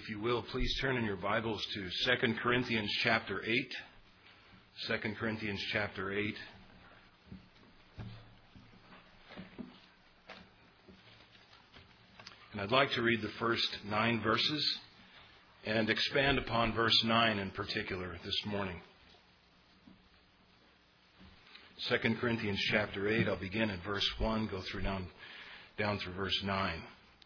If you will, please turn in your Bibles to 2 Corinthians chapter 8. 2 Corinthians chapter 8. And I'd like to read the first 9 verses and expand upon verse 9 in particular this morning. 2 Corinthians chapter 8, I'll begin at verse 1, go through down through verse 9.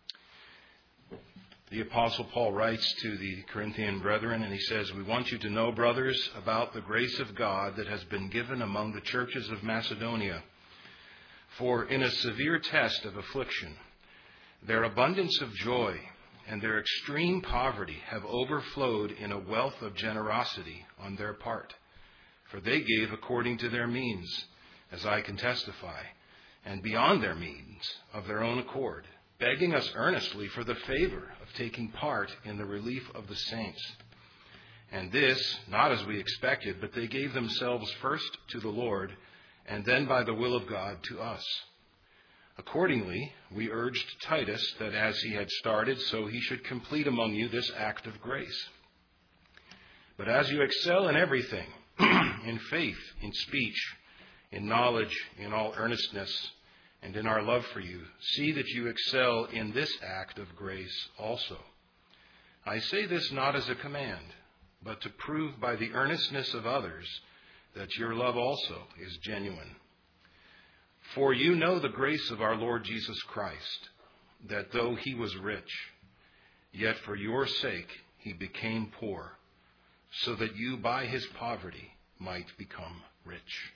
The Apostle Paul writes to the Corinthian brethren, and he says, "We want you to know, brothers, about the grace of God that has been given among the churches of Macedonia. For in a severe test of affliction, their abundance of joy and their extreme poverty have overflowed in a wealth of generosity on their part. For they gave according to their means, as I can testify, and beyond their means of their own accord, begging us earnestly for the favor of taking part in the relief of the saints. And this, not as we expected, but they gave themselves first to the Lord, and then by the will of God to us. Accordingly, we urged Titus that as he had started, so he should complete among you this act of grace. But as you excel in everything, in faith, in speech, in knowledge, in all earnestness, and in our love for you, see that you excel in this act of grace also. I say this not as a command, but to prove by the earnestness of others that your love also is genuine. For you know the grace of our Lord Jesus Christ, that though he was rich, yet for your sake he became poor, so that you by his poverty might become rich."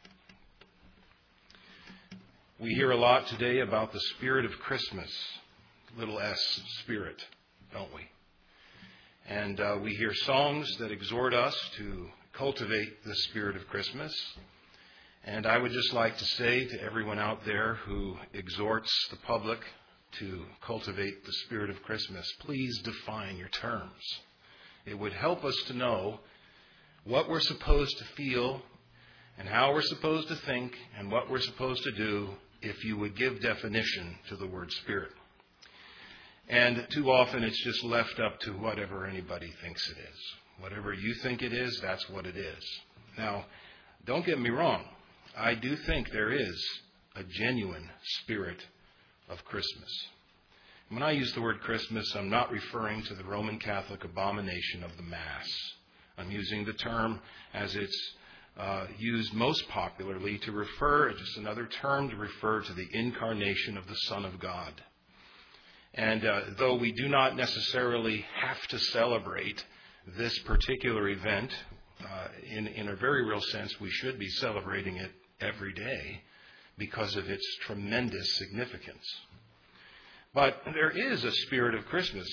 We hear a lot today about the spirit of Christmas, little s, spirit, don't we? And we hear songs that exhort us to cultivate the spirit of Christmas. And I would just like to say to everyone out there who exhorts the public to cultivate the spirit of Christmas, please define your terms. It would help us to know what we're supposed to feel and how we're supposed to think and what we're supposed to do if you would give definition to the word spirit. And too often it's just left up to whatever anybody thinks it is. Whatever you think it is, that's what it is. Now, don't get me wrong. I do think there is a genuine spirit of Christmas. When I use the word Christmas, I'm not referring to the Roman Catholic abomination of the Mass. I'm using the term as it's used most popularly to refer, just another term to refer to the incarnation of the Son of God. And though we do not necessarily have to celebrate this particular event, in a very real sense, we should be celebrating it every day because of its tremendous significance. But there is a spirit of Christmas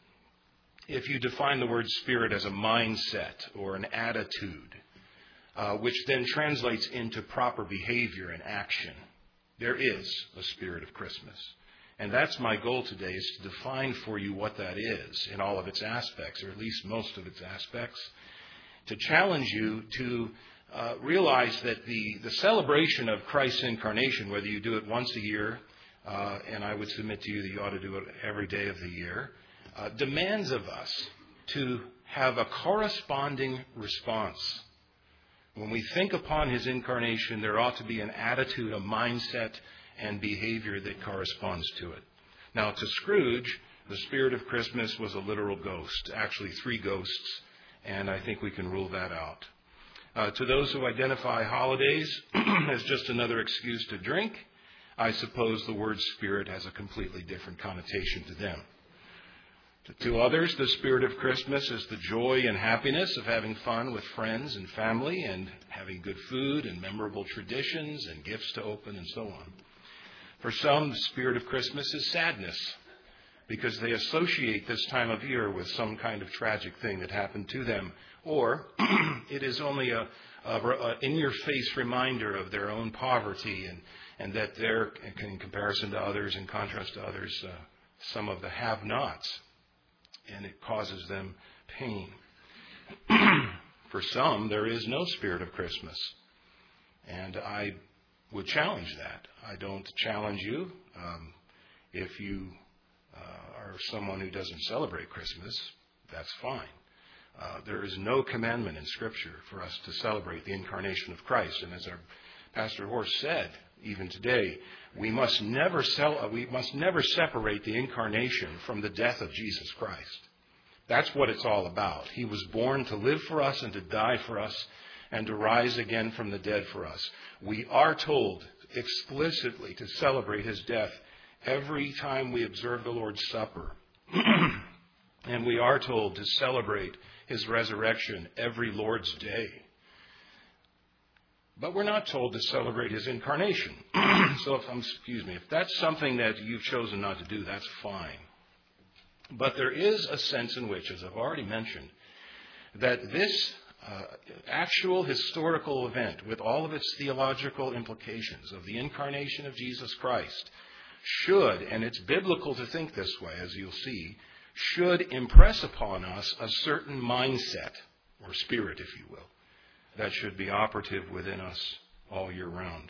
if you define the word spirit as a mindset or an attitude, which then translates into proper behavior and action. There is a spirit of Christmas. And that's my goal today, is to define for you what that is in all of its aspects, or at least most of its aspects, to challenge you to realize that the celebration of Christ's incarnation, whether you do it once a year, and I would submit to you that you ought to do it every day of the year, demands of us to have a corresponding response. When we think upon his incarnation, there ought to be an attitude, a mindset, and behavior that corresponds to it. Now, to Scrooge, the spirit of Christmas was a literal ghost, actually 3 ghosts, and I think we can rule that out. To those who identify holidays as just another excuse to drink, I suppose the word spirit has a completely different connotation to them. To others, the spirit of Christmas is the joy and happiness of having fun with friends and family and having good food and memorable traditions and gifts to open and so on. For some, the spirit of Christmas is sadness because they associate this time of year with some kind of tragic thing that happened to them, or it is only a in-your-face reminder of their own poverty and that they're, in comparison to others, in contrast to others, some of the have-nots. And it causes them pain. For some, there is no spirit of Christmas. And I would challenge that. I don't challenge you. If you are someone who doesn't celebrate Christmas, that's fine. There is no commandment in Scripture for us to celebrate the incarnation of Christ. And as our Pastor Horst said, even today, we must never separate the incarnation from the death of Jesus Christ. That's what it's all about. He was born to live for us and to die for us and to rise again from the dead for us. We are told explicitly to celebrate his death every time we observe the Lord's Supper. And we are told to celebrate his resurrection every Lord's Day. But we're not told to celebrate his incarnation. So if that's something that you've chosen not to do, that's fine. But there is a sense in which, as I've already mentioned, that this actual historical event, with all of its theological implications of the incarnation of Jesus Christ, should, and it's biblical to think this way, as you'll see, should impress upon us a certain mindset, or spirit, if you will, that should be operative within us all year round.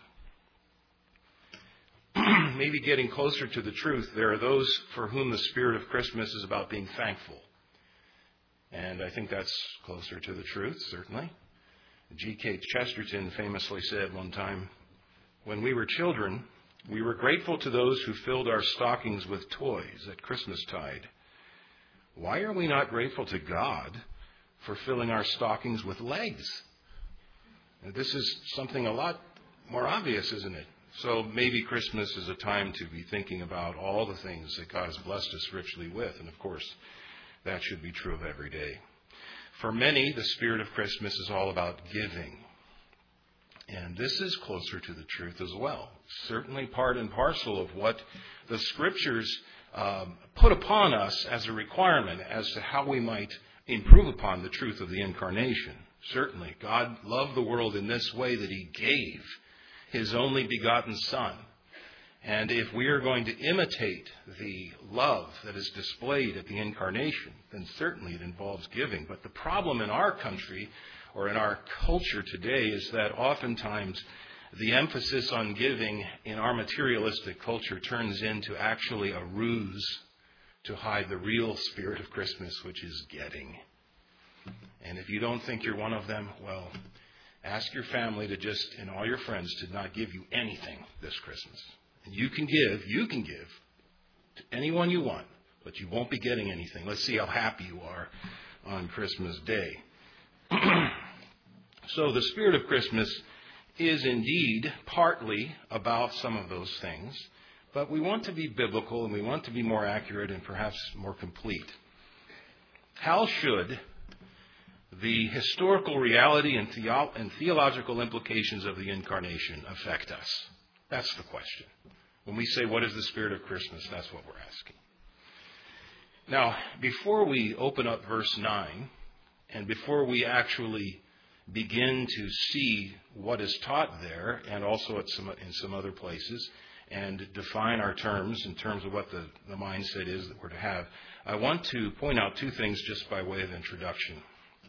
Maybe getting closer to the truth, there are those for whom the spirit of Christmas is about being thankful. And I think that's closer to the truth, certainly. G.K. Chesterton famously said one time, "When we were children, we were grateful to those who filled our stockings with toys at Christmastide. Why are we not grateful to God for filling our stockings with legs?" And this is something a lot more obvious, isn't it? So maybe Christmas is a time to be thinking about all the things that God has blessed us richly with. And of course, that should be true of every day. For many, the spirit of Christmas is all about giving. And this is closer to the truth as well. Certainly part and parcel of what the Scriptures put upon us as a requirement as to how we might improve upon the truth of the incarnation. Certainly, God loved the world in this way, that he gave his only begotten Son. And if we are going to imitate the love that is displayed at the incarnation, then certainly it involves giving. But the problem in our country, or in our culture today, is that oftentimes the emphasis on giving in our materialistic culture turns into actually a ruse to hide the real spirit of Christmas, which is getting. And if you don't think you're one of them, well, ask your family to just, and all your friends, to not give you anything this Christmas. And you can give to anyone you want, but you won't be getting anything. Let's see how happy you are on Christmas Day. So the spirit of Christmas is indeed partly about some of those things, but we want to be biblical and we want to be more accurate and perhaps more complete. How should the historical reality and theological implications of the incarnation affect us? That's the question. When we say, what is the spirit of Christmas? That's what we're asking. Now, before we open up verse 9, and before we actually begin to see what is taught there, and also in some other places, and define our terms in terms of what the mindset is that we're to have, I want to point out two things just by way of introduction.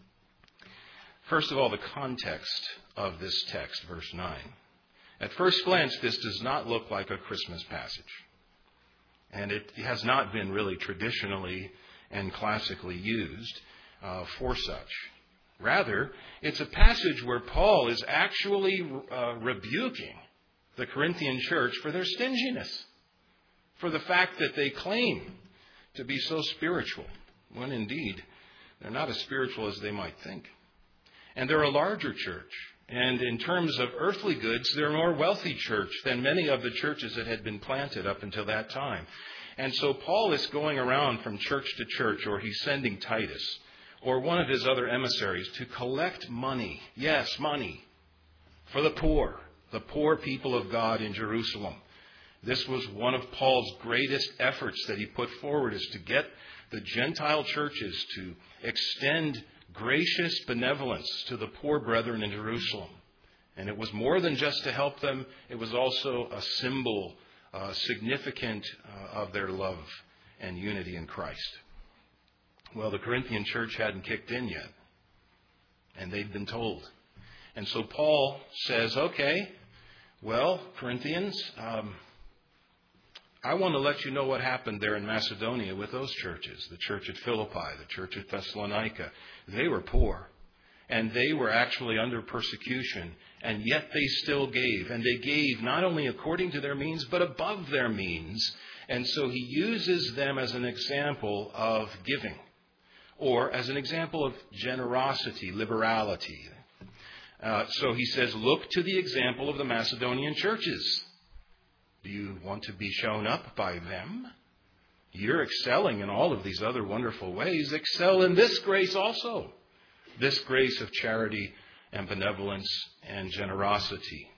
First of all, the context of this text, verse 9. At first glance, this does not look like a Christmas passage. And it has not been really traditionally and classically used for such. Rather, it's a passage where Paul is actually rebuking the Corinthian church for their stinginess, for the fact that they claim to be so spiritual, when indeed they're not as spiritual as they might think. And they're a larger church. And in terms of earthly goods, they're a more wealthy church than many of the churches that had been planted up until that time. And so Paul is going around from church to church, or he's sending Titus, or one of his other emissaries, to collect money. Yes, money. For the poor people of God in Jerusalem. This was one of Paul's greatest efforts that he put forward, is to get the Gentile churches to extend gracious benevolence to the poor brethren in Jerusalem. And it was more than just to help them. It was also a symbol, significant of their love and unity in Christ. Well, the Corinthian church hadn't kicked in yet. And they'd been told. And so Paul says, okay, well, Corinthians, I want to let you know what happened there in Macedonia with those churches. The church at Philippi, the church at Thessalonica. They were poor. And they were actually under persecution. And yet they still gave. And they gave not only according to their means, but above their means. And so he uses them as an example of giving. Or as an example of generosity, liberality. So he says, look to the example of the Macedonian churches. Do you want to be shown up by them? You're excelling in all of these other wonderful ways. Excel in this grace also. This grace of charity and benevolence and generosity.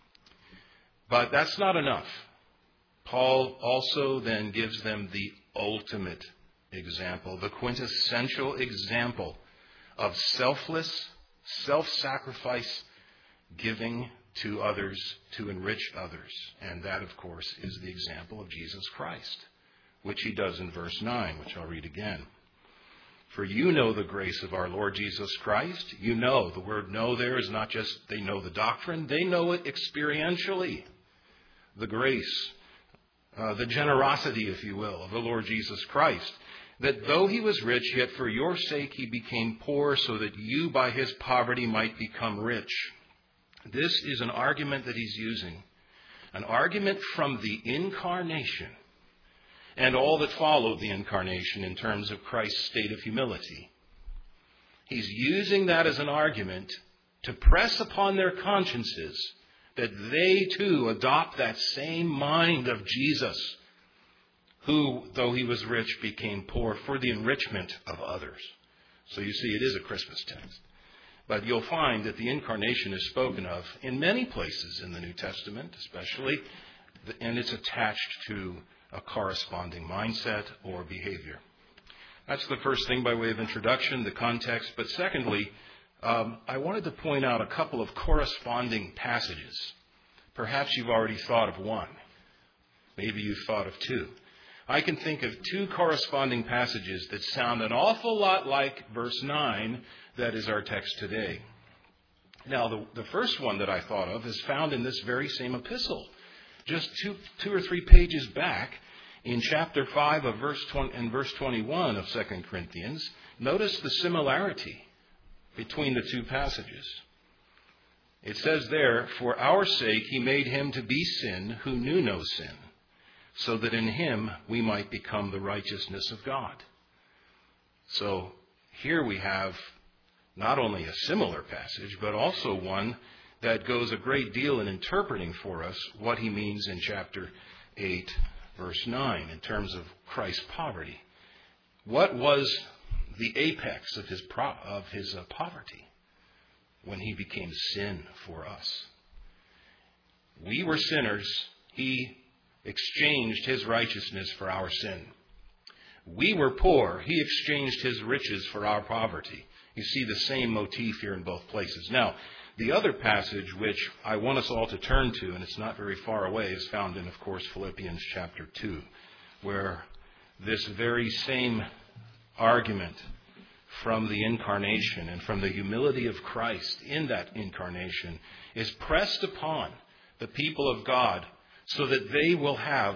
But that's not enough. Paul also then gives them the ultimate example, the quintessential example of selfless, self-sacrifice giving to others to enrich others. And that, of course, is the example of Jesus Christ, which he does in verse 9, which I'll read again. For you know the grace of our Lord Jesus Christ. You know, the word know there is not just they know the doctrine, they know it experientially. The grace, the generosity, if you will, of the Lord Jesus Christ. That though he was rich, yet for your sake he became poor, so that you by his poverty might become rich. This is an argument that he's using. An argument from the incarnation and all that followed the incarnation in terms of Christ's state of humility. He's using that as an argument to press upon their consciences that they too adopt that same mind of Jesus, who, though he was rich, became poor for the enrichment of others. So you see, it is a Christmas text. But you'll find that the incarnation is spoken of in many places in the New Testament, especially, and it's attached to a corresponding mindset or behavior. That's the first thing by way of introduction, the context. But secondly, I wanted to point out a couple of corresponding passages. Perhaps you've already thought of one. Maybe you've thought of two. I can think of two corresponding passages that sound an awful lot like verse 9, that is our text today. Now, the first one that I thought of is found in this very same epistle. Just two or three pages back in chapter 5 of verse 21 of 2 Corinthians. Notice the similarity between the two passages. It says there, for our sake he made him to be sin who knew no sin, so that in him we might become the righteousness of God. So here we have not only a similar passage, but also one that goes a great deal in interpreting for us what he means in chapter 8, verse 9, in terms of Christ's poverty. What was the apex of his poverty when he became sin for us? We were sinners. He exchanged his righteousness for our sin. We were poor. He exchanged his riches for our poverty. You see the same motif here in both places. Now, the other passage which I want us all to turn to, and it's not very far away, is found in, of course, Philippians chapter 2, where this very same argument from the incarnation and from the humility of Christ in that incarnation is pressed upon the people of God so that they will have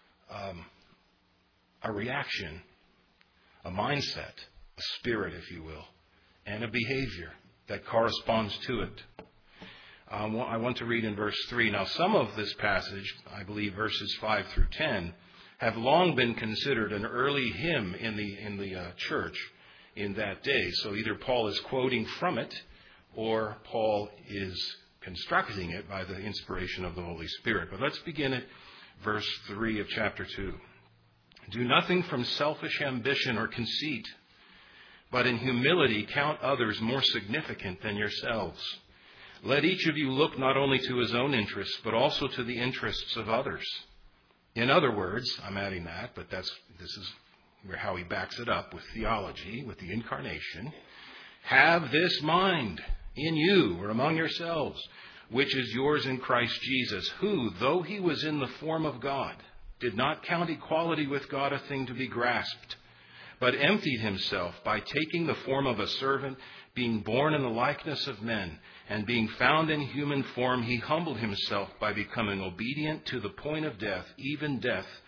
a reaction, a mindset, a spirit, if you will, and a behavior that corresponds to it. I want to read in verse 3. Now, some of this passage, I believe verses 5 through 10, have long been considered an early hymn in the church in that day. So either Paul is quoting from it, or Paul is constructing it by the inspiration of the Holy Spirit. But let's begin at verse 3 of chapter 2. Do nothing from selfish ambition or conceit, but in humility count others more significant than yourselves. Let each of you look not only to his own interests, but also to the interests of others. In other words, I'm adding that, but this is how he backs it up with theology, with the incarnation. Have this mind in you or among yourselves, which is yours in Christ Jesus, who, though he was in the form of God, did not count equality with God a thing to be grasped, but emptied himself by taking the form of a servant, being born in the likeness of men, and being found in human form, he humbled himself by becoming obedient to the point of death, even death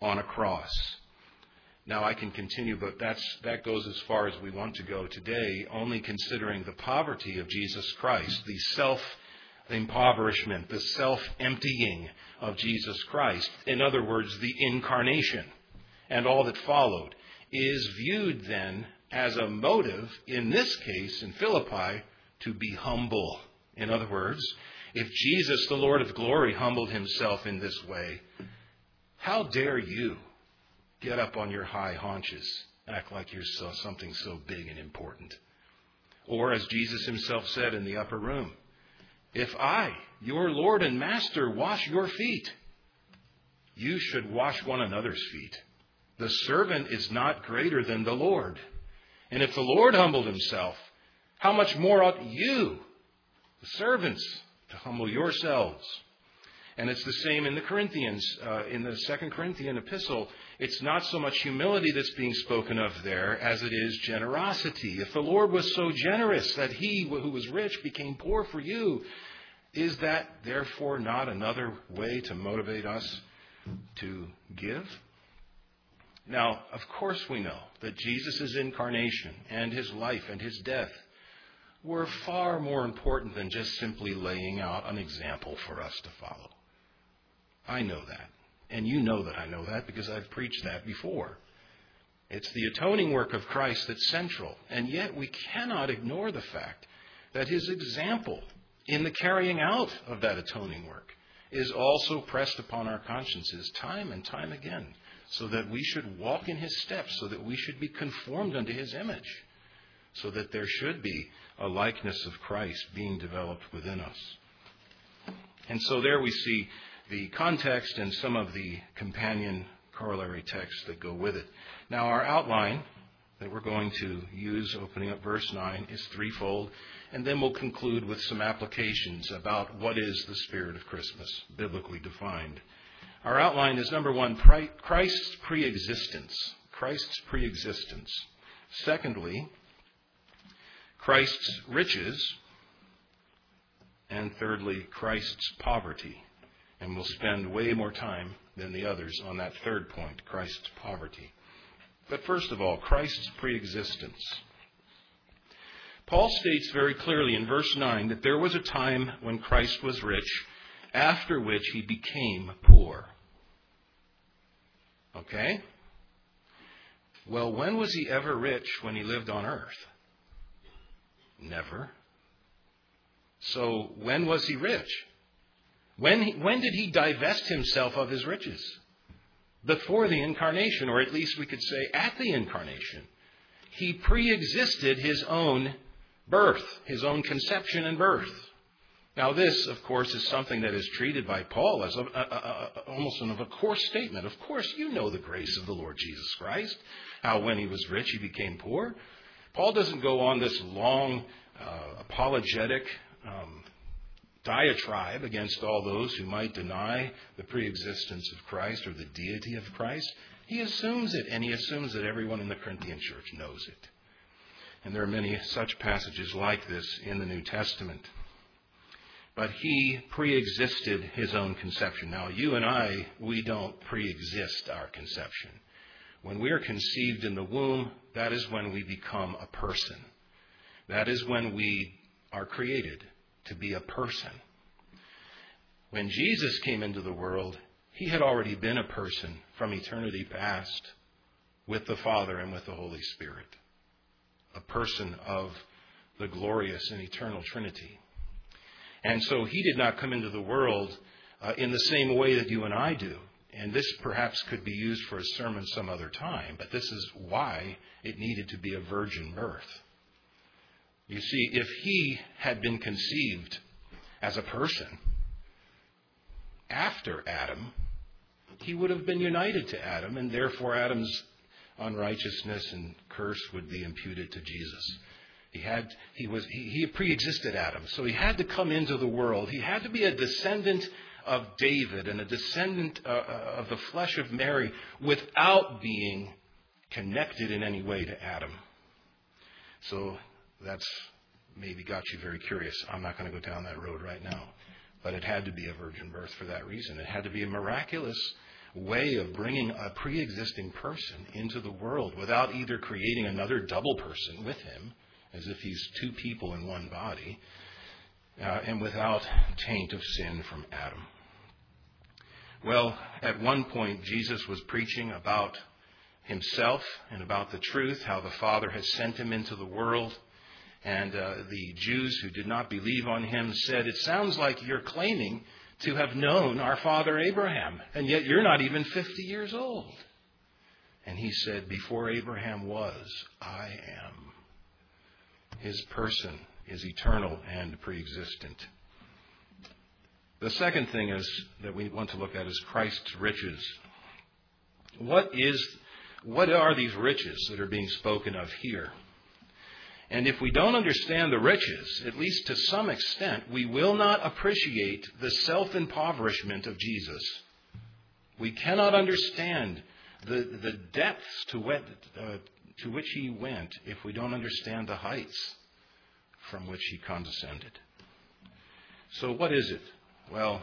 on a cross. Now I can continue, but that goes as far as we want to go today, only considering the poverty of Jesus Christ, the self-impoverishment, the self-emptying of Jesus Christ. In other words, the incarnation and all that followed is viewed then as a motive, in this case, in Philippi, to be humble. In other words, if Jesus, the Lord of glory, humbled himself in this way, how dare you get up on your high haunches, act like you're something so big and important? Or as Jesus himself said in the upper room, if I, your Lord and Master, wash your feet, you should wash one another's feet. The servant is not greater than the Lord. And if the Lord humbled himself, how much more ought you, the servants, to humble yourselves? And it's the same in the Corinthians. In the 2 Corinthian epistle, it's not so much humility that's being spoken of there as it is generosity. If the Lord was so generous that he who was rich became poor for you, is that therefore not another way to motivate us to give? Now, of course we know that Jesus' incarnation and his life and his death were far more important than just simply laying out an example for us to follow. I know that. And you know that I know that because I've preached that before. It's the atoning work of Christ that's central. And yet we cannot ignore the fact that his example in the carrying out of that atoning work is also pressed upon our consciences time and time again, so that we should walk in his steps, so that we should be conformed unto his image, so that there should be a likeness of Christ being developed within us. And so there we see the context and some of the companion corollary texts that go with it. Now, our outline that we're going to use, opening up verse 9, is threefold, and then we'll conclude with some applications about what is the spirit of Christmas, biblically defined. Our outline is, number one, Christ's preexistence. Christ's preexistence. Secondly, Christ's riches. And thirdly, Christ's poverty. And we'll spend way more time than the others on that third point, Christ's poverty. But first of all, Christ's preexistence. Paul states very clearly in verse 9 that there was a time when Christ was rich, after which he became poor. Okay? Well, when was he ever rich when he lived on earth? Never. So when was he rich? When did he divest himself of his riches? Before the incarnation, or at least we could say at the incarnation. He pre-existed his own birth, his own conception and birth. Now this, of course, is something that is treated by Paul as almost of a course statement. Of course, you know the grace of the Lord Jesus Christ, how when he was rich, he became poor. Paul doesn't go on this long apologetic diatribe against all those who might deny the preexistence of Christ or the deity of Christ. He assumes it, and he assumes that everyone in the Corinthian church knows it. And there are many such passages like this in the New Testament. But he pre-existed his own conception. Now, you and I, we don't pre-exist our conception. When we are conceived in the womb, that is when we become a person. That is when we are created to be a person. When Jesus came into the world, he had already been a person from eternity past with the Father and with the Holy Spirit. A person of the glorious and eternal Trinity. And so he did not come into the world in the same way that you and I do. And this perhaps could be used for a sermon some other time, but this is why it needed to be a virgin birth. You see, if he had been conceived as a person after Adam, he would have been united to Adam, and therefore Adam's unrighteousness and curse would be imputed to Jesus. He pre-existed Adam, so he had to come into the world. He had to be a descendant of David and a descendant of the flesh of Mary without being connected in any way to Adam. So that's maybe got you very curious. I'm not going to go down that road right now. But it had to be a virgin birth for that reason. It had to be a miraculous way of bringing a pre-existing person into the world without either creating another double person with him, as if he's two people in one body, and without taint of sin from Adam. Well, at one point, Jesus was preaching about himself and about the truth, how the Father has sent him into the world. And the Jews who did not believe on him said, "It sounds like you're claiming to have known our father Abraham, and yet you're not even 50 years old." And he said, "Before Abraham was, I am." His person is eternal and pre-existent. The second thing is that we want to look at is Christ's riches. What are these riches that are being spoken of here? And if we don't understand the riches, at least to some extent, we will not appreciate the self-impoverishment of Jesus. We cannot understand the depths to which he went if we don't understand the heights from which he condescended. So what is it? Well,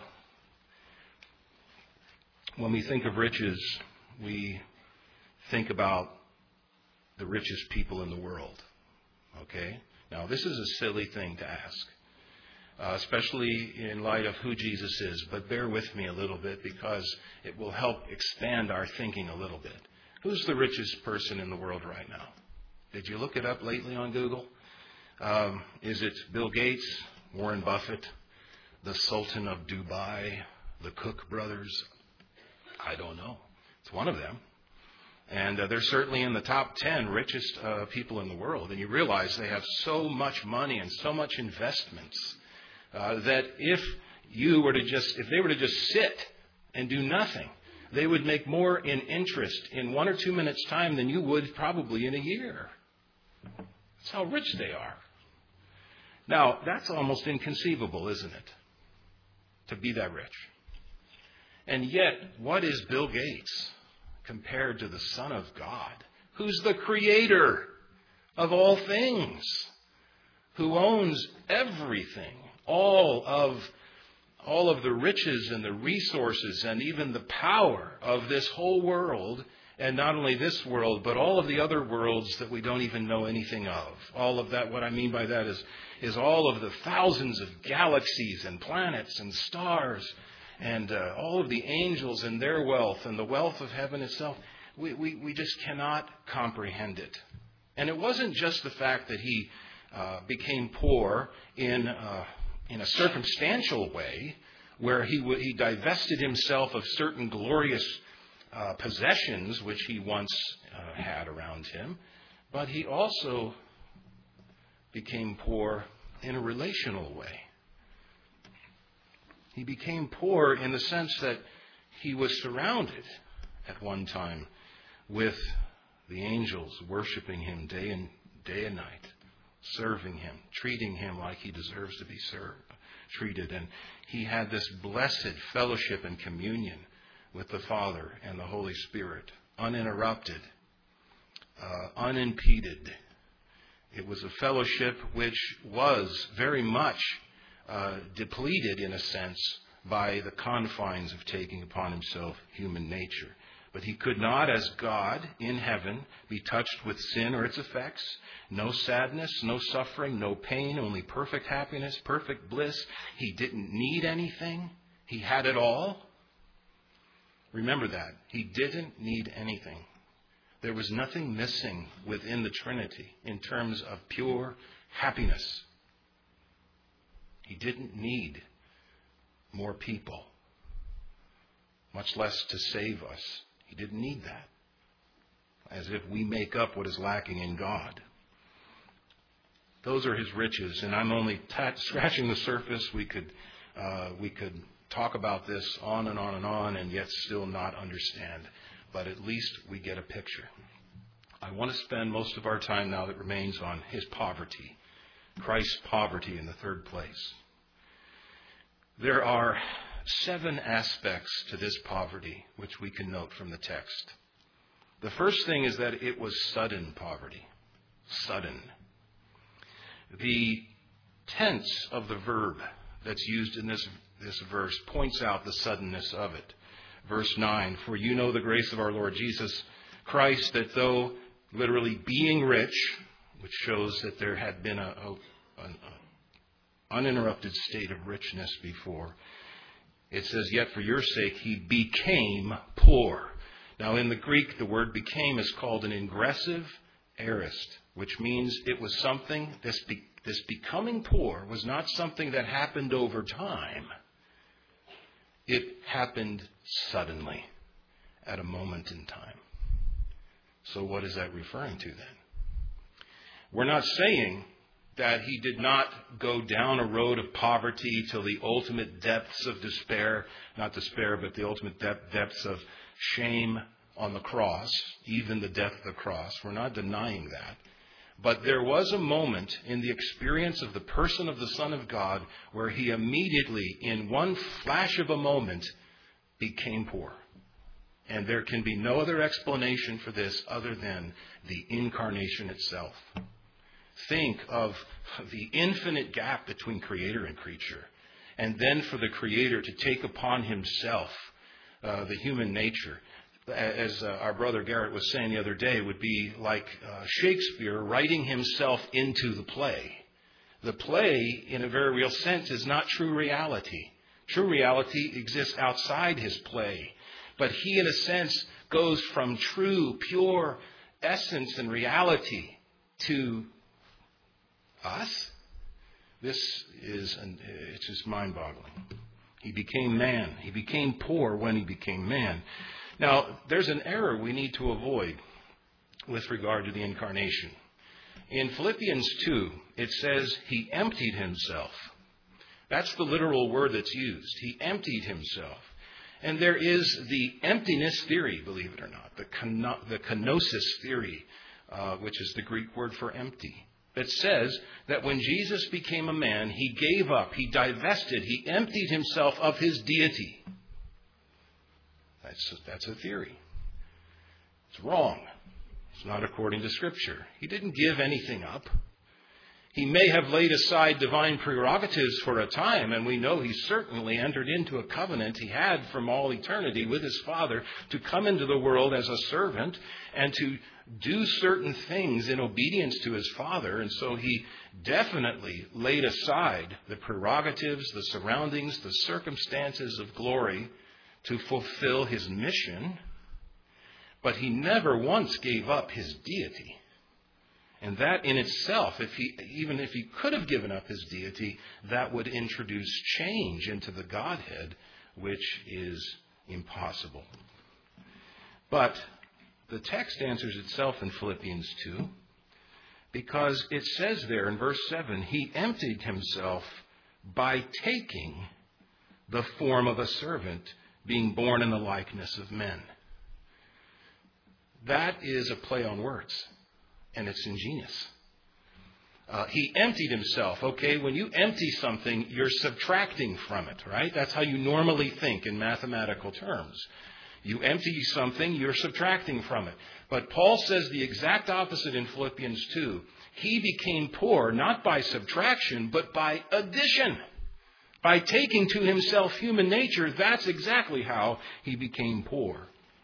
when we think of riches, we think about the richest people in the world. Okay? Now, this is a silly thing to ask, especially in light of who Jesus is. But bear with me a little bit because it will help expand our thinking a little bit. Who's the richest person in the world right now? Did you look it up lately on Google? Is it Bill Gates, Warren Buffett, the Sultan of Dubai, the Cook brothers? I don't know. It's one of them. And they're certainly in the top 10 richest people in the world. And you realize they have so much money and so much investments that if they were to just sit and do nothing, they would make more in interest in 1 or 2 minutes' time than you would probably in a year. That's how rich they are. Now, that's almost inconceivable, isn't it? To be that rich. And yet, what is Bill Gates compared to the Son of God, who's the creator of all things, who owns everything, all of the riches and the resources and even the power of this whole world, and not only this world, but all of the other worlds that we don't even know anything of. All of that, what I mean by that is all of the thousands of galaxies and planets and stars and all of the angels and their wealth and the wealth of heaven itself. We just cannot comprehend it. And it wasn't just the fact that he became poor in a circumstantial way, where he divested himself of certain glorious possessions which he once had around him, but he also became poor in a relational way. He became poor in the sense that he was surrounded at one time with the angels worshiping him day and night, serving him, treating him like he deserves to be treated. And he had this blessed fellowship and communion with the Father and the Holy Spirit, uninterrupted, unimpeded. It was a fellowship which was very much depleted, in a sense, by the confines of taking upon himself human nature. But he could not, as God in heaven, be touched with sin or its effects. No sadness, no suffering, no pain, only perfect happiness, perfect bliss. He didn't need anything. He had it all. Remember that. He didn't need anything. There was nothing missing within the Trinity in terms of pure happiness. He didn't need more people, much less to save us. He didn't need that, as if we make up what is lacking in God. Those are his riches, and I'm only scratching the surface. We could talk about this on and on and on, and yet still not understand. But at least we get a picture. I want to spend most of our time now that remains on his poverty, Christ's poverty in the third place. There are 7 aspects to this poverty which we can note from the text. The first thing is that it was sudden poverty. Sudden. The tense of the verb that's used in this verse points out the suddenness of it. verse 9. For you know the grace of our Lord Jesus Christ, that though literally being rich, which shows that there had been an uninterrupted state of richness before, it says, yet for your sake he became poor. Now in the Greek, the word became is called an ingressive aorist, which means it was something, this becoming poor was not something that happened over time. It happened suddenly, at a moment in time. So what is that referring to then? We're not saying that he did not go down a road of poverty till the ultimate depths of despair, not despair, but the ultimate depths of shame on the cross, even the death of the cross. We're not denying that. But there was a moment in the experience of the person of the Son of God where he immediately, in one flash of a moment, became poor. And there can be no other explanation for this other than the incarnation itself. Think of the infinite gap between creator and creature. And then for the creator to take upon himself the human nature. As our brother Garrett was saying the other day, would be like Shakespeare writing himself into the play. The play, in a very real sense, is not true reality. True reality exists outside his play. But he, in a sense, goes from true, pure essence and reality to us. It's just mind-boggling. He became man. He became poor when he became man. Now, there's an error we need to avoid with regard to the incarnation. In Philippians 2, it says he emptied himself. That's the literal word that's used. He emptied himself. And there is the emptiness theory, believe it or not, the kenosis theory, which is the Greek word for empty. That says that when Jesus became a man, he gave up, he divested, he emptied himself of his deity. That's a theory. It's wrong. It's not according to Scripture. He didn't give anything up. He may have laid aside divine prerogatives for a time, and we know he certainly entered into a covenant he had from all eternity with his Father to come into the world as a servant and to do certain things in obedience to his Father. And so he definitely laid aside the prerogatives, the surroundings, the circumstances of glory to fulfill his mission. But he never once gave up his deity. And that in itself, even if he could have given up his deity, that would introduce change into the Godhead, which is impossible. But the text answers itself in Philippians 2, because it says there in verse 7, he emptied himself by taking the form of a servant, being born in the likeness of men. That is a play on words. And it's ingenious. He emptied himself. Okay, when you empty something, you're subtracting from it, right? That's how you normally think in mathematical terms. You empty something, you're subtracting from it. But Paul says the exact opposite in Philippians 2. He became poor not by subtraction, but by addition. By taking to himself human nature, that's exactly how he became poor.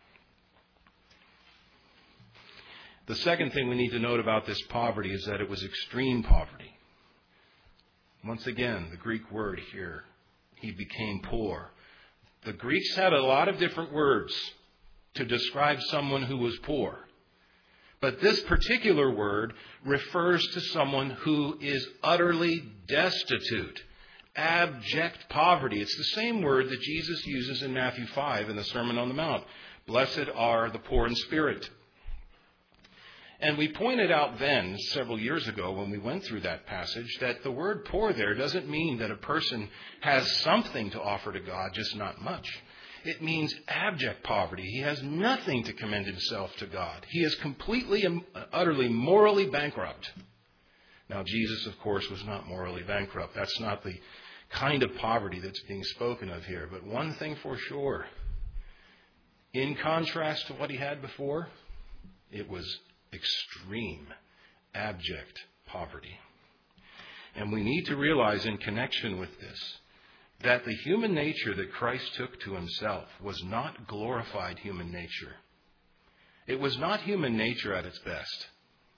The second thing we need to note about this poverty is that it was extreme poverty. Once again, the Greek word here, he became poor. The Greeks had a lot of different words to describe someone who was poor. But this particular word refers to someone who is utterly destitute, abject poverty. It's the same word that Jesus uses in Matthew 5 in the Sermon on the Mount. Blessed are the poor in spirit. And we pointed out then, several years ago when we went through that passage, that the word poor there doesn't mean that a person has something to offer to God, just not much. It means abject poverty. He has nothing to commend himself to God. He is completely and utterly morally bankrupt. Now, Jesus, of course, was not morally bankrupt. That's not the kind of poverty that's being spoken of here. But one thing for sure, in contrast to what he had before, it was extreme, abject poverty. And we need to realize in connection with this that the human nature that Christ took to himself was not glorified human nature. It was not human nature at its best.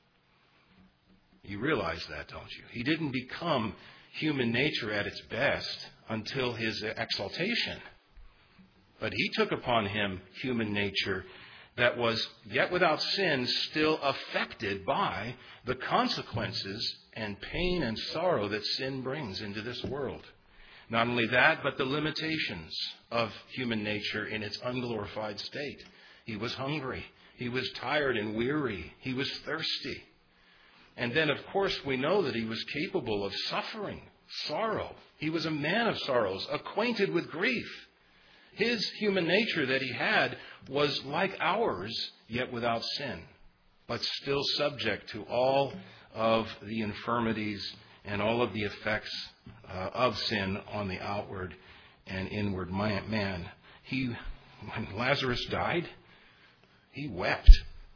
You realize that, don't you? He didn't become human nature at its best until his exaltation. But he took upon him human nature that was, yet without sin, still affected by the consequences and pain and sorrow that sin brings into this world. Not only that, but the limitations of human nature in its unglorified state. He was hungry. He was tired and weary. He was thirsty. And then, of course, we know that he was capable of suffering, sorrow. He was a man of sorrows, acquainted with grief. His human nature that he had was like ours, yet without sin, but still subject to all of the infirmities and all of the effects of sin on the outward and inward man. When Lazarus died, he wept.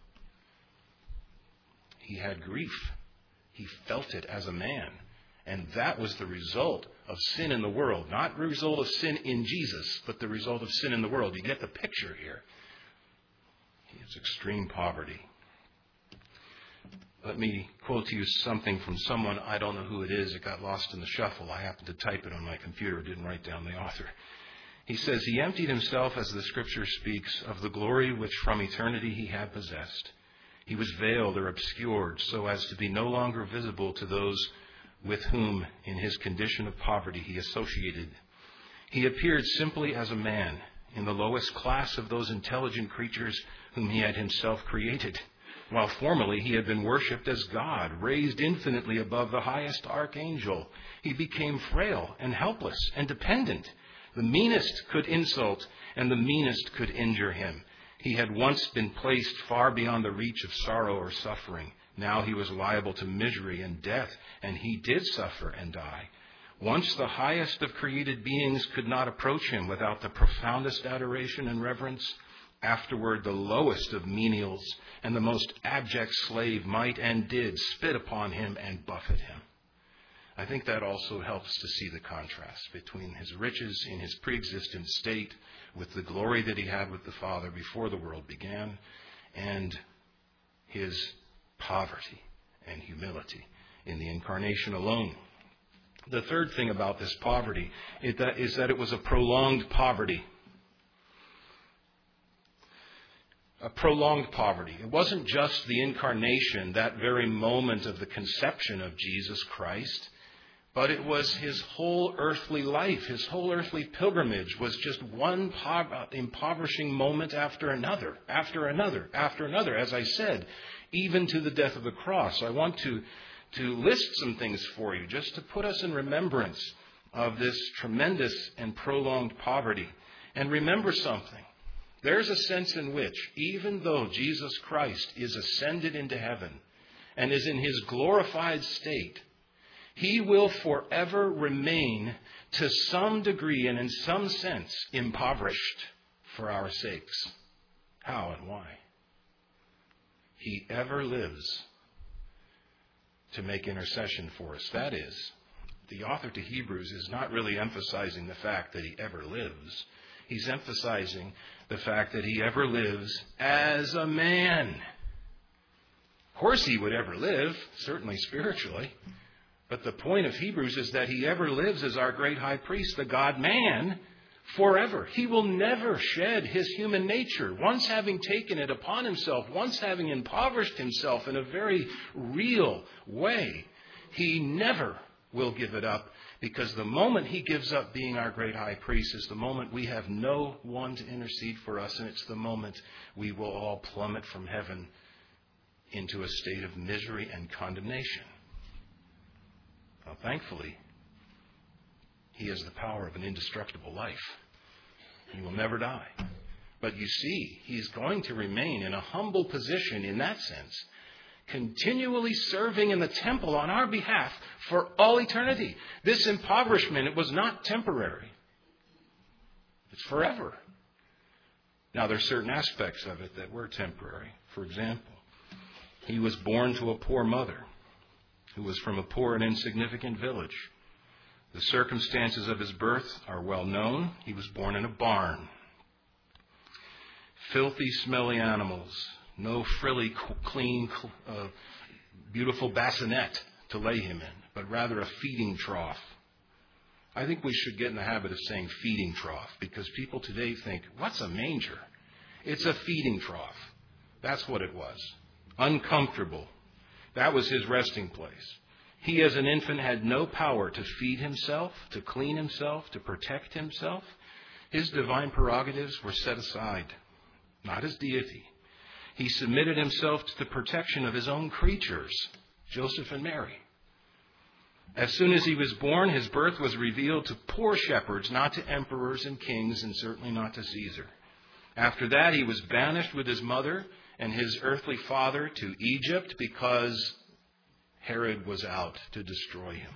He had grief. He felt it as a man. And that was the result of sin in the world. Not the result of sin in Jesus, but the result of sin in the world. You get the picture here. It's extreme poverty. Let me quote to you something from someone. I don't know who it is. It got lost in the shuffle. I happened to type it on my computer. Didn't write down the author. He says, he emptied himself, as the Scripture speaks, of the glory which from eternity he had possessed. He was veiled or obscured so as to be no longer visible to those with whom, in his condition of poverty, he associated. He appeared simply as a man, in the lowest class of those intelligent creatures whom he had himself created, while formerly he had been worshipped as God, raised infinitely above the highest archangel. He became frail and helpless and dependent. The meanest could insult, and the meanest could injure him. He had once been placed far beyond the reach of sorrow or suffering. Now he was liable to misery and death, and he did suffer and die. Once the highest of created beings could not approach him without the profoundest adoration and reverence. Afterward, the lowest of menials and the most abject slave might and did spit upon him and buffet him. I think that also helps to see the contrast between his riches in his pre-existent state with the glory that he had with the Father before the world began, and his poverty and humility in the incarnation alone. The third thing about this poverty is that it was a prolonged poverty. A prolonged poverty. It wasn't just the incarnation, that very moment of the conception of Jesus Christ, but it was his whole earthly life. His whole earthly pilgrimage was just one impoverishing moment after another, after another, after another. As I said, even to the death of the cross. I want to list some things for you, just to put us in remembrance of this tremendous and prolonged poverty. And remember something. There's a sense in which, even though Jesus Christ is ascended into heaven and is in his glorified state, he will forever remain to some degree and in some sense impoverished for our sakes. How and why? He ever lives to make intercession for us. That is, the author to Hebrews is not really emphasizing the fact that he ever lives. He's emphasizing the fact that he ever lives as a man. Of course he would ever live, certainly spiritually. But the point of Hebrews is that he ever lives as our great high priest, the God-man, forever. He will never shed his human nature. Once having taken it upon himself, once having impoverished himself in a very real way, he never will give it up, because the moment he gives up being our great high priest is the moment we have no one to intercede for us, and it's the moment we will all plummet from heaven into a state of misery and condemnation. Well, thankfully, he has the power of an indestructible life. He will never die. But you see, he's going to remain in a humble position in that sense, continually serving in the temple on our behalf for all eternity. This impoverishment, it was not temporary. It's forever. Now, there are certain aspects of it that were temporary. For example, he was born to a poor mother who was from a poor and insignificant village. The circumstances of his birth are well known. He was born in a barn. Filthy, smelly animals. No frilly, clean, beautiful bassinet to lay him in, but rather a feeding trough. I think we should get in the habit of saying feeding trough, because people today think, what's a manger? It's a feeding trough. That's what it was. Uncomfortable. That was his resting place. He, as an infant, had no power to feed himself, to clean himself, to protect himself. His divine prerogatives were set aside, not his deity. He submitted himself to the protection of his own creatures, Joseph and Mary. As soon as he was born, his birth was revealed to poor shepherds, not to emperors and kings, and certainly not to Caesar. After that, he was banished with his mother and his earthly father to Egypt because Herod was out to destroy him.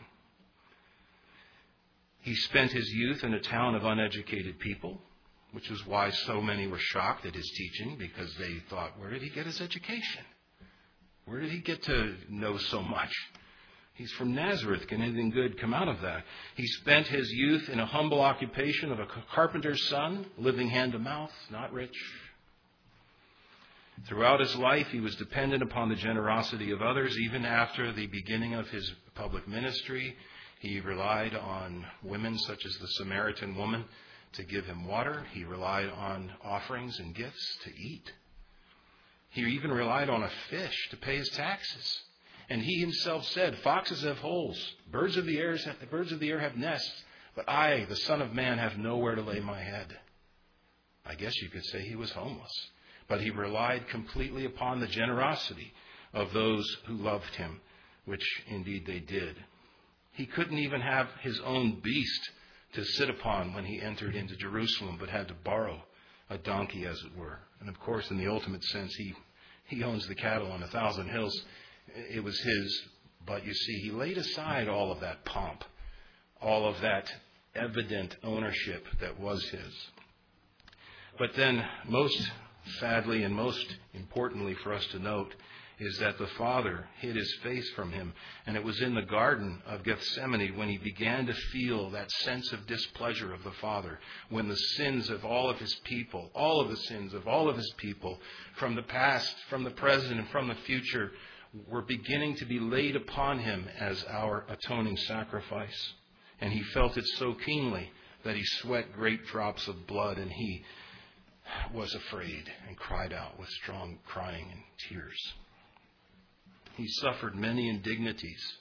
He spent his youth in a town of uneducated people, which is why so many were shocked at his teaching, because they thought, where did he get his education? Where did he get to know so much? He's from Nazareth. Can anything good come out of that? He spent his youth in a humble occupation of a carpenter's son, living hand to mouth, not rich. Throughout his life, he was dependent upon the generosity of others. Even after the beginning of his public ministry, he relied on women such as the Samaritan woman to give him water. He relied on offerings and gifts to eat. He even relied on a fish to pay his taxes. And he himself said, foxes have holes, birds of the air have nests, but I, the Son of Man, have nowhere to lay my head. I guess you could say he was homeless. But he relied completely upon the generosity of those who loved him, which indeed they did. He couldn't even have his own beast to sit upon when he entered into Jerusalem, but had to borrow a donkey, as it were. And of course, in the ultimate sense, he owns the cattle on 1,000 hills. It was his, but you see, he laid aside all of that pomp, all of that evident ownership that was his. But then, most sadly and most importantly for us to note, is that the Father hid his face from him. And it was in the Garden of Gethsemane when he began to feel that sense of displeasure of the Father, when the sins of all of his people, all of the sins of all of his people, from the past, from the present, and from the future, were beginning to be laid upon him as our atoning sacrifice. And he felt it so keenly that he sweat great drops of blood, and he was afraid and cried out with strong crying and tears. He suffered many indignities.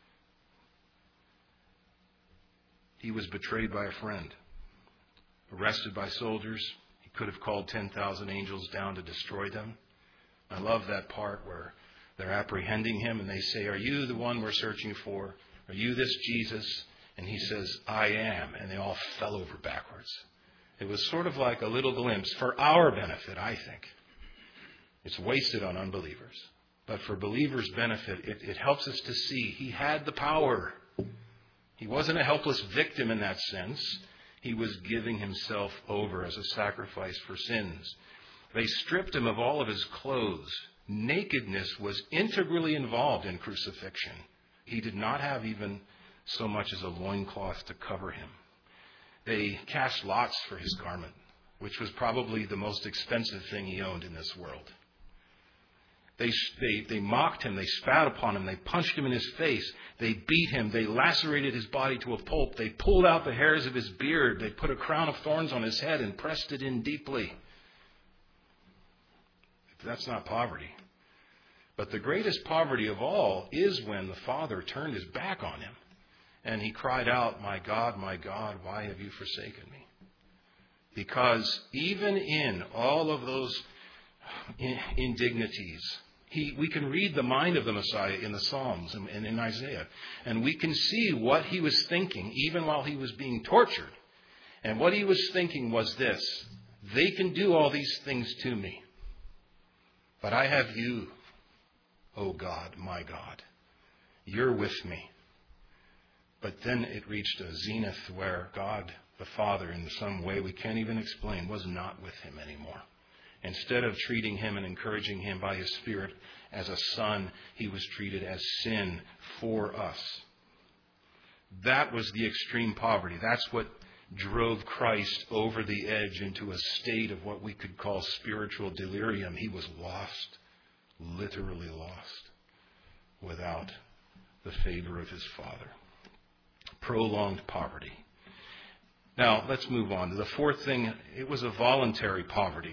He was betrayed by a friend, arrested by soldiers. He could have called 10,000 angels down to destroy them. I love that part where they're apprehending him and they say, "Are you the one we're searching for? Are you this Jesus?" And he says, "I am." And they all fell over backwards. It was sort of like a little glimpse for our benefit, I think. It's wasted on unbelievers. But for believers' benefit, it helps us to see he had the power. He wasn't a helpless victim in that sense. He was giving himself over as a sacrifice for sins. They stripped him of all of his clothes. Nakedness was integrally involved in crucifixion. He did not have even so much as a loincloth to cover him. They cast lots for his garment, which was probably the most expensive thing he owned in this world. They mocked him, they spat upon him, they punched him in his face, they beat him, they lacerated his body to a pulp, they pulled out the hairs of his beard, they put a crown of thorns on his head and pressed it in deeply. That's not poverty. But the greatest poverty of all is when the Father turned his back on him and he cried out, my God, why have you forsaken me?" Because even in all of those indignities, we can read the mind of the Messiah in the Psalms and in Isaiah, and we can see what he was thinking even while he was being tortured. And what he was thinking was this: they can do all these things to me, but I have you, O God, my God. You're with me. But then it reached a zenith where God, the Father, in some way we can't even explain, was not with him anymore. Instead of treating him and encouraging him by his Spirit as a son, he was treated as sin for us. That was the extreme poverty. That's what drove Christ over the edge into a state of what we could call spiritual delirium. He was lost, literally lost, without the favor of his Father. Prolonged poverty. Now, let's move on to the fourth thing. It was a voluntary poverty.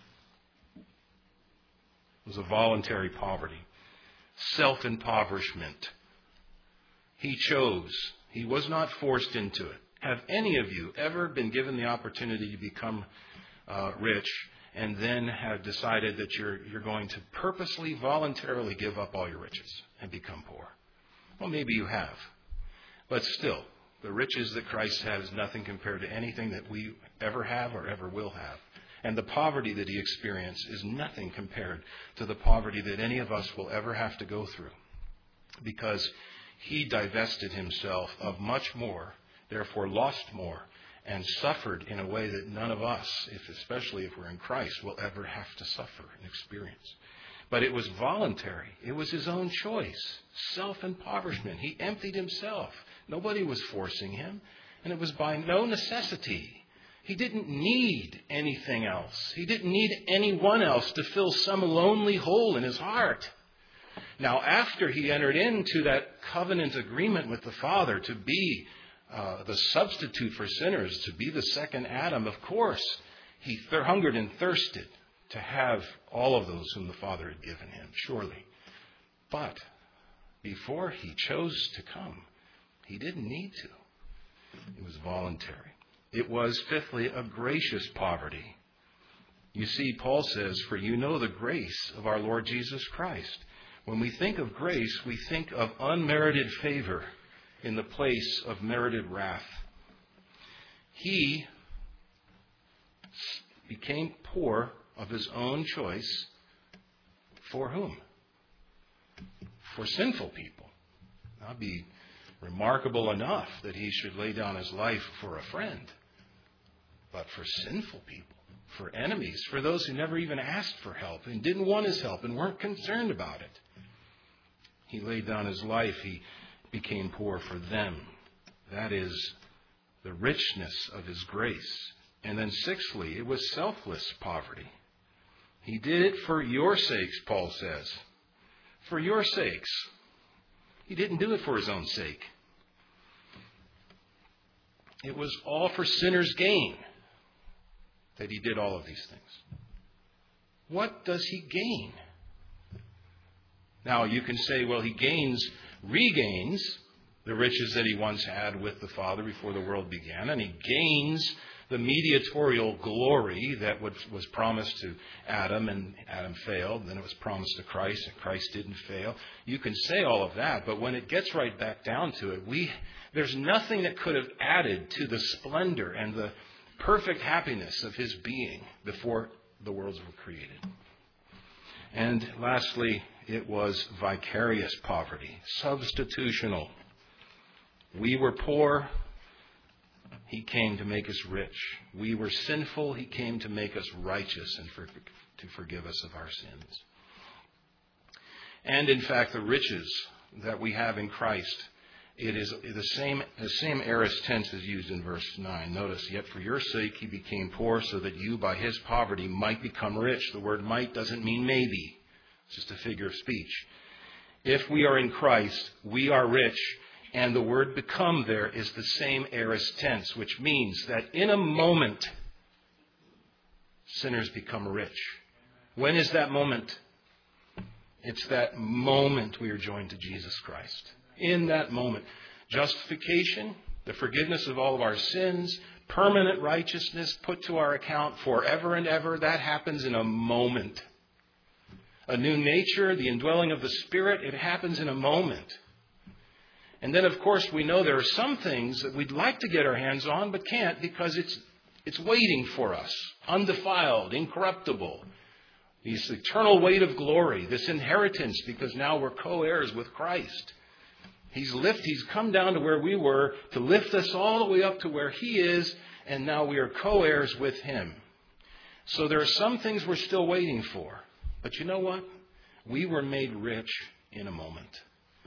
It was a voluntary poverty. Self-impoverishment. He chose. He was not forced into it. Have any of you ever been given the opportunity to become rich and then have decided that you're going to purposely, voluntarily give up all your riches and become poor? Well, maybe you have. But still, the riches that Christ has is nothing compared to anything that we ever have or ever will have. And the poverty that he experienced is nothing compared to the poverty that any of us will ever have to go through. Because he divested himself of much more, therefore lost more, and suffered in a way that none of us, especially if we're in Christ, will ever have to suffer and experience. But it was voluntary. It was his own choice. Self-impoverishment. He emptied himself. Nobody was forcing him. And it was by no necessity. He didn't need anything else. He didn't need anyone else to fill some lonely hole in his heart. Now, after he entered into that covenant agreement with the Father to be the substitute for sinners, to be the second Adam, of course, he hungered and thirsted to have all of those whom the Father had given him, surely. But before he chose to come, he didn't need to. It was voluntary. It was, fifthly, a gracious poverty. You see, Paul says, "For you know the grace of our Lord Jesus Christ." When we think of grace, we think of unmerited favor in the place of merited wrath. He became poor of his own choice. For whom? For sinful people. That'd be remarkable enough that he should lay down his life for a friend. But for sinful people, for enemies, for those who never even asked for help and didn't want his help and weren't concerned about it. He laid down his life. He became poor for them. That is the richness of his grace. And then sixthly, it was selfless poverty. He did it for your sakes, Paul says. For your sakes. He didn't do it for his own sake. It was all for sinners' gain that he did all of these things. What does he gain? Now, you can say, well, he regains the riches that he once had with the Father before the world began, and he gains the mediatorial glory that was promised to Adam, and Adam failed. Then it was promised to Christ, and Christ didn't fail. You can say all of that, but when it gets right back down to it, there's nothing that could have added to the splendor and the perfect happiness of his being before the worlds were created. And lastly, it was vicarious poverty, substitutional. We were poor. He came to make us rich. We were sinful. He came to make us righteous and to forgive us of our sins. And in fact, the riches that we have in Christ, it is the same aorist tense is used in verse 9. Notice, yet for your sake he became poor so that you by his poverty might become rich. The word might doesn't mean maybe. It's just a figure of speech. If we are in Christ, we are rich. And the word become there is the same aorist tense, which means that in a moment, sinners become rich. When is that moment? It's that moment we are joined to Jesus Christ. In that moment. Justification, the forgiveness of all of our sins, permanent righteousness put to our account forever and ever, that happens in a moment. A new nature, the indwelling of the Spirit, it happens in a moment. And then, of course, we know there are some things that we'd like to get our hands on, but can't because it's waiting for us. Undefiled, incorruptible. This eternal weight of glory, this inheritance, because now we're co-heirs with Christ. He's come down to where we were to lift us all the way up to where he is, and now we are co-heirs with him. So there are some things we're still waiting for. But you know what? We were made rich in a moment.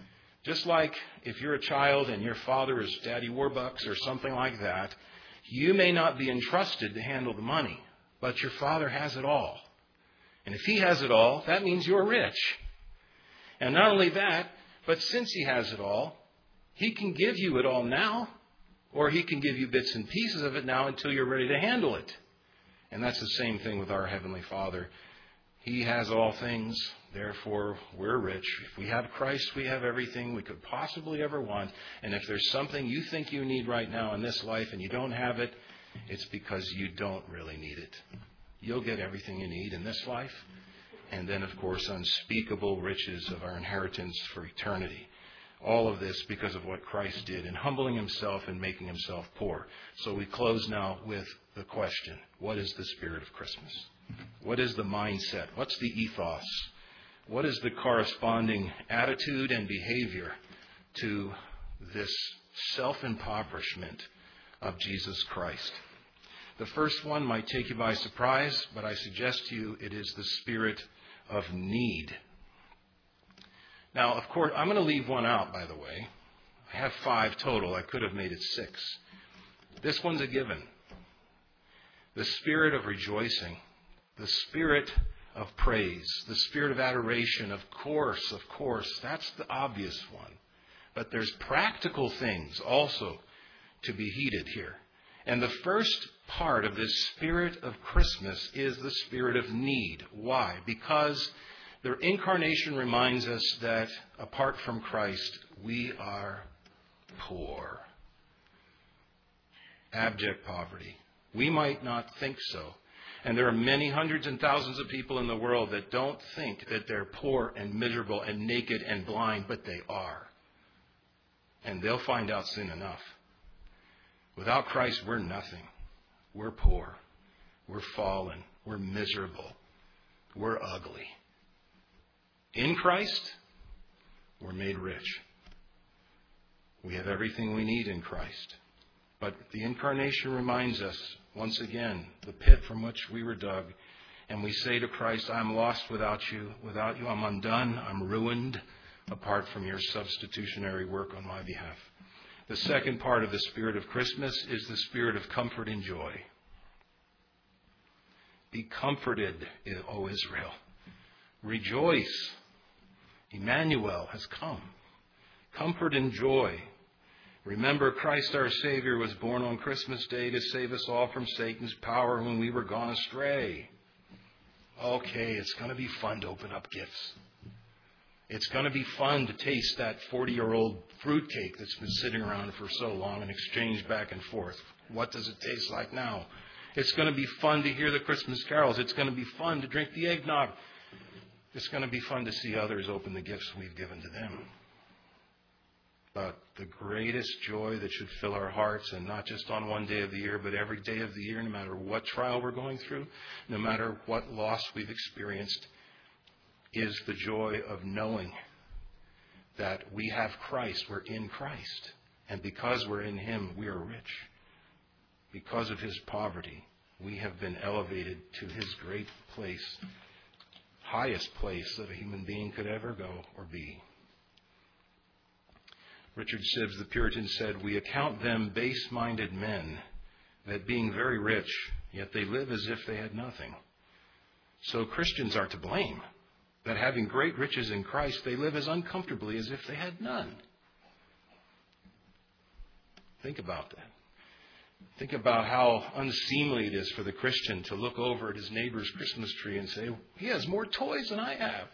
Just like if you're a child and your father is Daddy Warbucks or something like that, you may not be entrusted to handle the money, but your father has it all. And if he has it all, that means you're rich. And not only that, but since he has it all, he can give you it all now, or he can give you bits and pieces of it now until you're ready to handle it. And that's the same thing with our Heavenly Father. He has all things, therefore we're rich. If we have Christ, we have everything we could possibly ever want. And if there's something you think you need right now in this life and you don't have it, it's because you don't really need it. You'll get everything you need in this life. And then, of course, unspeakable riches of our inheritance for eternity. All of this because of what Christ did in humbling himself and making himself poor. So we close now with the question, what is the spirit of Christmas? What is the mindset? What's the ethos? What is the corresponding attitude and behavior to this self-impoverishment of Jesus Christ? The first one might take you by surprise, but I suggest to you it is the spirit of need. Now, of course, I'm going to leave one out, by the way. I have 5 total. I could have made it 6. This one's a given. The spirit of rejoicing, the spirit of praise, the spirit of adoration, of course, that's the obvious one. But there's practical things also to be heeded here. And the first part of this spirit of Christmas is the spirit of need. Why? Because the incarnation reminds us that apart from Christ, we are poor. Abject poverty. We might not think so. And there are many hundreds and thousands of people in the world that don't think that they're poor and miserable and naked and blind, but they are. And they'll find out soon enough. Without Christ, we're nothing. We're poor. We're fallen. We're miserable. We're ugly. In Christ, we're made rich. We have everything we need in Christ. But the incarnation reminds us, once again, the pit from which we were dug. And we say to Christ, I'm lost without you. Without you, I'm undone. I'm ruined apart from your substitutionary work on my behalf. The second part of the spirit of Christmas is the spirit of comfort and joy. Be comforted, O Israel. Rejoice. Emmanuel has come. Comfort and joy. Remember, Christ our Savior was born on Christmas Day to save us all from Satan's power when we were gone astray. Okay, it's going to be fun to open up gifts. It's going to be fun to taste that 40-year-old fruitcake that's been sitting around for so long and exchange back and forth. What does it taste like now? It's going to be fun to hear the Christmas carols. It's going to be fun to drink the eggnog. It's going to be fun to see others open the gifts we've given to them. But the greatest joy that should fill our hearts, and not just on one day of the year, but every day of the year, no matter what trial we're going through, no matter what loss we've experienced, is the joy of knowing that we have Christ, we're in Christ. And because we're in Him, we are rich. Because of His poverty, we have been elevated to His great place, highest place that a human being could ever go or be. Richard Sibbes, the Puritan, said, we account them base-minded men, that being very rich, yet they live as if they had nothing. So Christians are to blame, that having great riches in Christ, they live as uncomfortably as if they had none. Think about that. Think about how unseemly it is for the Christian to look over at his neighbor's Christmas tree and say, he has more toys than I have.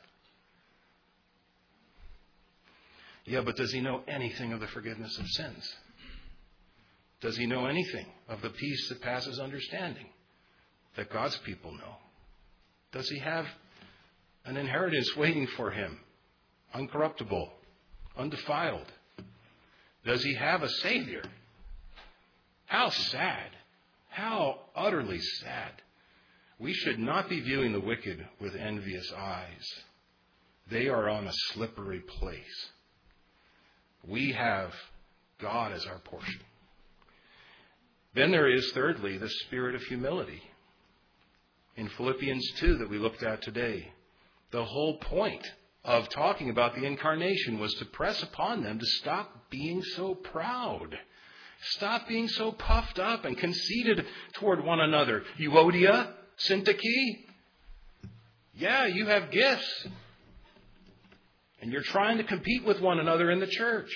Yeah, but does he know anything of the forgiveness of sins? Does he know anything of the peace that passes understanding that God's people know? Does he have an inheritance waiting for him, uncorruptible, undefiled? Does he have a Savior? How sad. How utterly sad. We should not be viewing the wicked with envious eyes. They are on a slippery place. We have God as our portion. Then there is, thirdly, the spirit of humility. In Philippians 2 that we looked at today, the whole point of talking about the incarnation was to press upon them to stop being so proud. Stop being so puffed up and conceited toward one another. Euodia, Syntyche, yeah, you have gifts. And you're trying to compete with one another in the church.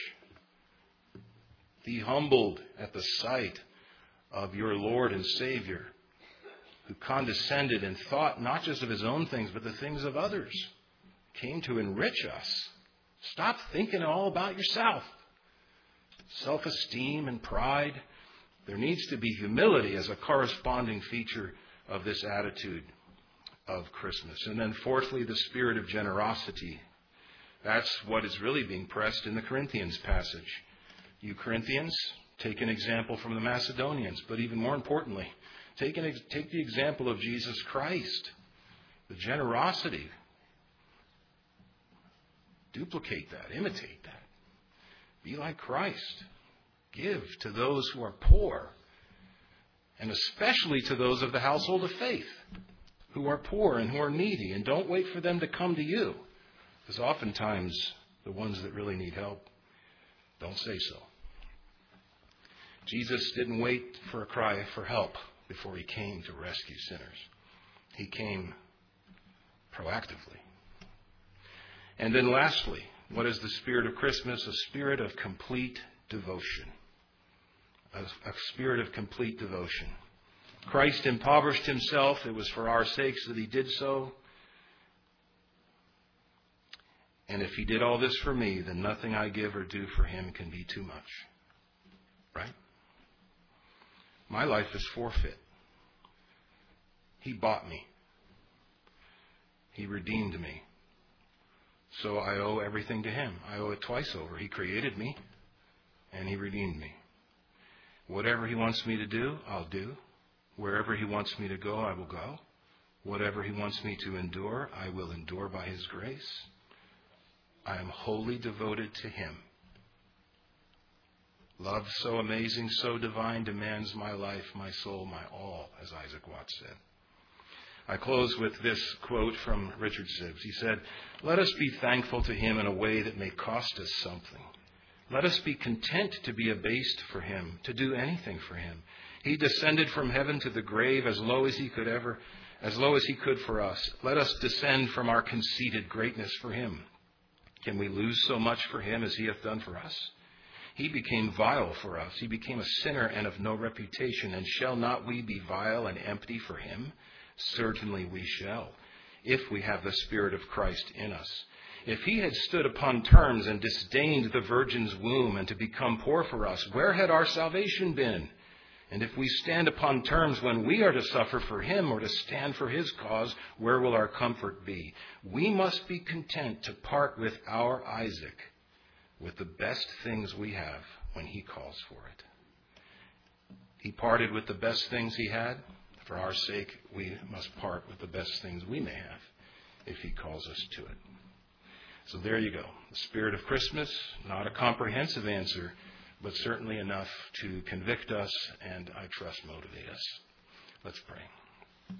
Be humbled at the sight of your Lord and Savior, who condescended and thought not just of his own things, but the things of others. Came to enrich us. Stop thinking all about yourself. Self-esteem and pride. There needs to be humility as a corresponding feature of this attitude of Christmas. And then fourthly, the spirit of generosity. That's what is really being pressed in the Corinthians passage. You Corinthians, take an example from the Macedonians, but even more importantly, take the example of Jesus Christ. The generosity. Duplicate that, imitate that. Be like Christ. Give to those who are poor, and especially to those of the household of faith, who are poor and who are needy, and don't wait for them to come to you. Because oftentimes, the ones that really need help don't say so. Jesus didn't wait for a cry for help before he came to rescue sinners. He came proactively. And then lastly, what is the spirit of Christmas? A spirit of complete devotion. A spirit of complete devotion. Christ impoverished himself. It was for our sakes that he did so. And if he did all this for me, then nothing I give or do for him can be too much. Right? My life is forfeit. He bought me. He redeemed me. So I owe everything to him. I owe it twice over. He created me and he redeemed me. Whatever he wants me to do, I'll do. Wherever he wants me to go, I will go. Whatever he wants me to endure, I will endure by his grace. I am wholly devoted to him. Love so amazing, so divine, demands my life, my soul, my all, as Isaac Watts said. I close with this quote from Richard Sibbes. He said, "Let us be thankful to him in a way that may cost us something. Let us be content to be abased for him, to do anything for him. He descended from heaven to the grave as low as he could for us. Let us descend from our conceited greatness for him. Can we lose so much for him as he hath done for us? He became vile for us. He became a sinner and of no reputation. And shall not we be vile and empty for him? Certainly we shall, if we have the Spirit of Christ in us. If he had stood upon terms and disdained the virgin's womb and to become poor for us, where had our salvation been? And if we stand upon terms when we are to suffer for him or to stand for his cause, where will our comfort be? We must be content to part with our Isaac with the best things we have when he calls for it. He parted with the best things he had. For our sake, we must part with the best things we may have if he calls us to it. So there you go. The spirit of Christmas, not a comprehensive answer, but certainly enough to convict us and, I trust, motivate us. Let's pray.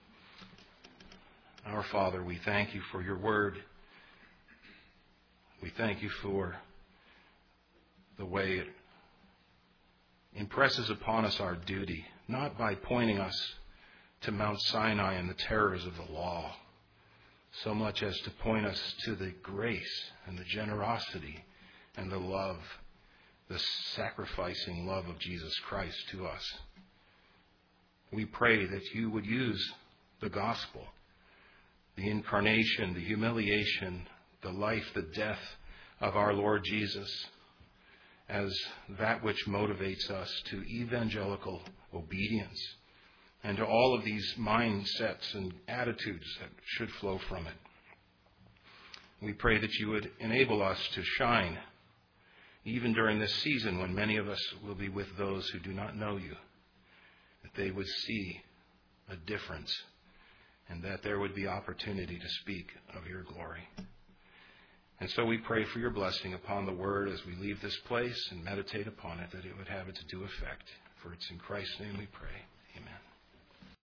Our Father, we thank you for your word. We thank you for the way it impresses upon us our duty, not by pointing us to Mount Sinai and the terrors of the law, so much as to point us to the grace and the generosity and the love, the sacrificing love of Jesus Christ to us. We pray that you would use the gospel, the incarnation, the humiliation, the life, the death of our Lord Jesus as that which motivates us to evangelical obedience and to all of these mindsets and attitudes that should flow from it. We pray that you would enable us to shine even during this season when many of us will be with those who do not know you, that they would see a difference and that there would be opportunity to speak of your glory. And so we pray for your blessing upon the word as we leave this place and meditate upon it, that it would have its due effect. For it's in Christ's name we pray. Amen.